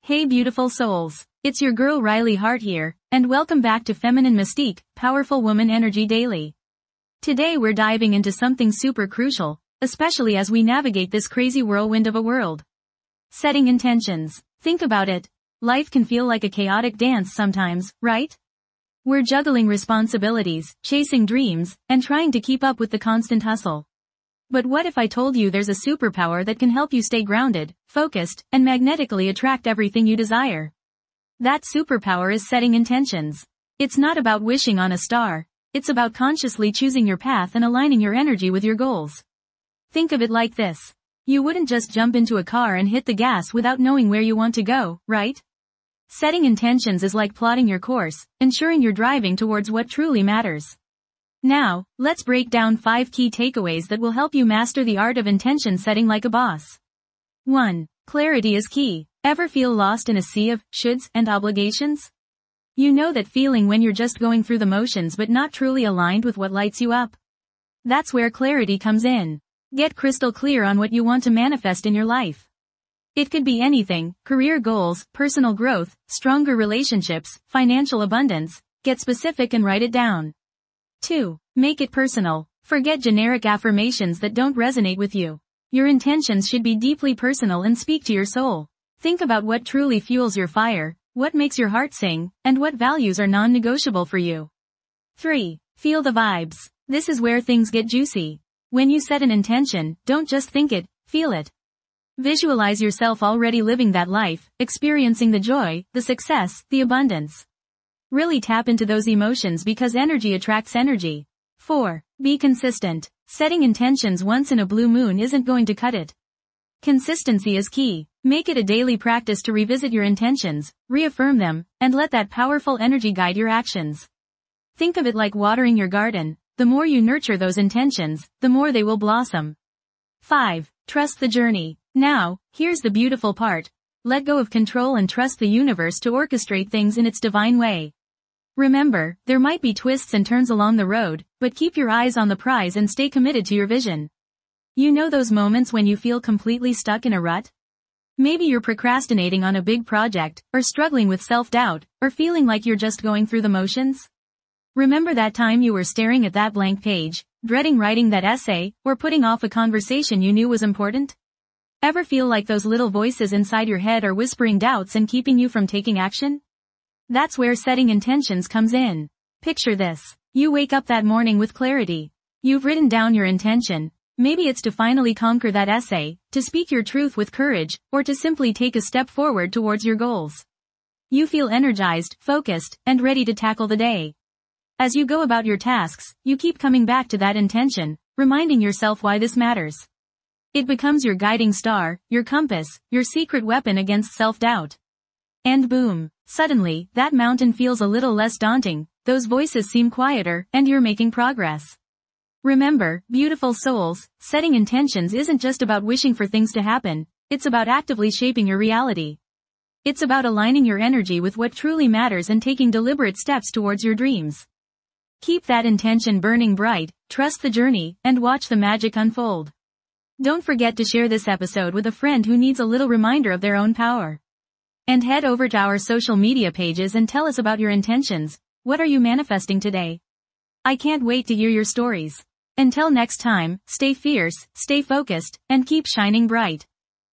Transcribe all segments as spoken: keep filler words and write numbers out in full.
Hey beautiful souls, it's your girl Riley Hart here, and welcome back to Feminine Mystique, Powerful Woman Energy Daily. Today we're diving into something super crucial, especially as we navigate this crazy whirlwind of a world. Setting intentions. Think about it. Life can feel like a chaotic dance sometimes, right? We're juggling responsibilities, chasing dreams, and trying to keep up with the constant hustle. But what if I told you there's a superpower that can help you stay grounded, focused, and magnetically attract everything you desire? That superpower is setting intentions. It's not about wishing on a star. It's about consciously choosing your path and aligning your energy with your goals. Think of it like this. You wouldn't just jump into a car and hit the gas without knowing where you want to go, right? Setting intentions is like plotting your course, ensuring you're driving towards what truly matters. Now, let's break down five key takeaways that will help you master the art of intention setting like a boss. one. Clarity is key. Ever feel lost in a sea of shoulds and obligations? You know that feeling when you're just going through the motions but not truly aligned with what lights you up? That's where clarity comes in. Get crystal clear on what you want to manifest in your life. It could be anything: career goals, personal growth, stronger relationships, financial abundance. Get specific and write it down. two. Make it personal. Forget generic affirmations that don't resonate with you. Your intentions should be deeply personal and speak to your soul. Think about what truly fuels your fire, what makes your heart sing, and what values are non-negotiable for you. three. Feel the vibes. This is where things get juicy. When you set an intention, don't just think it, feel it. Visualize yourself already living that life, experiencing the joy, the success, the abundance. Really tap into those emotions because energy attracts energy. four. Be consistent. Setting intentions once in a blue moon isn't going to cut it. Consistency is key. Make it a daily practice to revisit your intentions, reaffirm them, and let that powerful energy guide your actions. Think of it like watering your garden. The more you nurture those intentions, the more they will blossom. five. Trust the journey. Now, here's the beautiful part. Let go of control and trust the universe to orchestrate things in its divine way. Remember, there might be twists and turns along the road, but keep your eyes on the prize and stay committed to your vision. You know those moments when you feel completely stuck in a rut? Maybe you're procrastinating on a big project, or struggling with self-doubt, or feeling like you're just going through the motions? Remember that time you were staring at that blank page, dreading writing that essay, or putting off a conversation you knew was important? Ever feel like those little voices inside your head are whispering doubts and keeping you from taking action? That's where setting intentions comes in. Picture this. You wake up that morning with clarity. You've written down your intention. Maybe it's to finally conquer that essay, to speak your truth with courage, or to simply take a step forward towards your goals. You feel energized, focused, and ready to tackle the day. As you go about your tasks, you keep coming back to that intention, reminding yourself why this matters. It becomes your guiding star, your compass, your secret weapon against self-doubt. And boom, suddenly, that mountain feels a little less daunting, those voices seem quieter, and you're making progress. Remember, beautiful souls, setting intentions isn't just about wishing for things to happen, it's about actively shaping your reality. It's about aligning your energy with what truly matters and taking deliberate steps towards your dreams. Keep that intention burning bright, trust the journey, and watch the magic unfold. Don't forget to share this episode with a friend who needs a little reminder of their own power. And head over to our social media pages and tell us about your intentions. What are you manifesting today? I can't wait to hear your stories. Until next time, stay fierce, stay focused, and keep shining bright.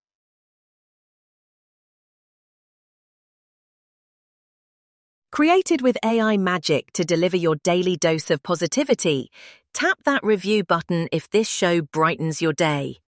Created with A I magic to deliver your daily dose of positivity, tap that review button if this show brightens your day.